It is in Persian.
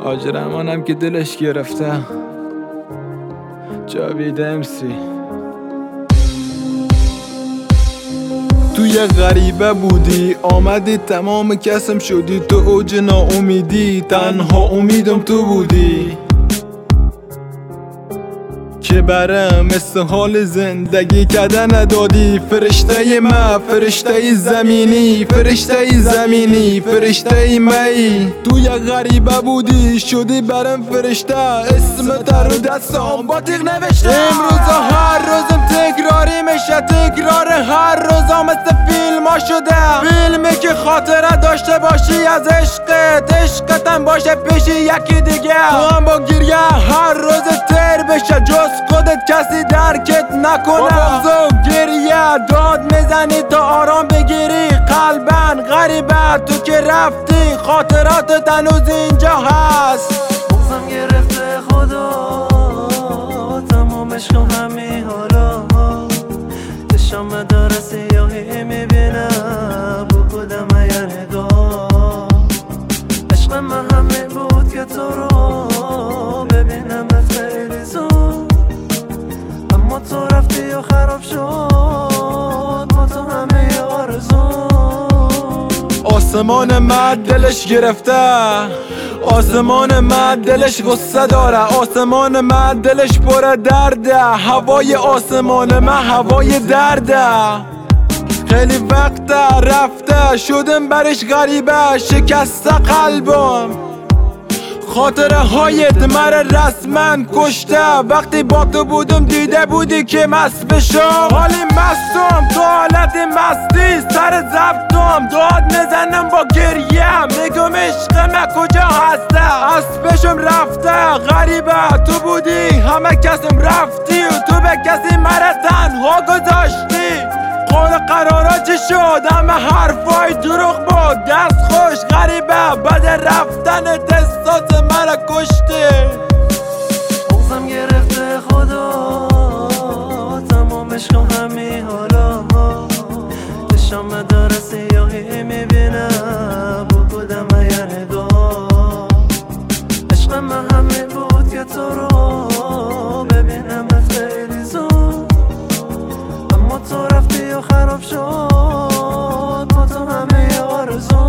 حاج رحمانم که دلش گرفته. جاوید امسی تو یه غریبه بودی، آمدی تمام کسم شدی، تو اوج ناامیدی، تنها امیدم تو بودی که برم استحال زندگی کردن ندادی. فرشته ما، فرشته زمینی، فرشته زمینی، فرشته می. تو یه غریبه بودی شدی برم فرشته، اسمت رو دستم با تیغ نوشته. امروز هر روزم تکراری میشه، تکرار هر روزم مثل فیلم ها شده، فیلمی که خاطره داشته باشی از عشقت، عشقتم باشه پیش یکی دیگه، تو هم با گریه هر روز تر بشه، جز خودت کسی درکت نکنه. بابا گریه داد میزنی تا آرام بگیری، قلبن غریبه تو که رفتی، خاطراتت هنوز اینجا هست. بغزم گرفته خدا، تمام عشقم همین حالا، چشم داره سیاهی میبینه با خودم یه نگاه. عشق من همه بود که تو رو ببینم خیلی زود، اما تو رفتی و خراب شد با تو همه آرزو. آسمان من دلش گرفته، آسمان من دلش غصه داره، آسمان من دلش پر درده، هوای آسمان من هوای درده. خیلی وقت رفته شدم برش غریبه، شکسته قلبم، خاطره هایت مرا رسما کشته. وقتی با تو بودم دیده بودی که مست بشم، حالی مستم تو حالت مستی، سر ضبطم داد میزنم با گریه، میگم عشق من کجا هسته. اسبشم رفته غریبه تو بودی، همه کسم رفتی و تو به کسی مرا تنها گذاشتی. قول قرارا چی شد؟ همه حرفای دروغ بود، دست خوش غریبه بعد رفتن احساس مرا کشتی. بغزم گرفته خدا، تمام عشقم همین حالا، چشم داره سیاهی میبینه با خودم یه نگاه. عشق من همه بود که تو رو ببینم خیلی زود، اما تو رفتی و خراب شد با تو همه آرزو.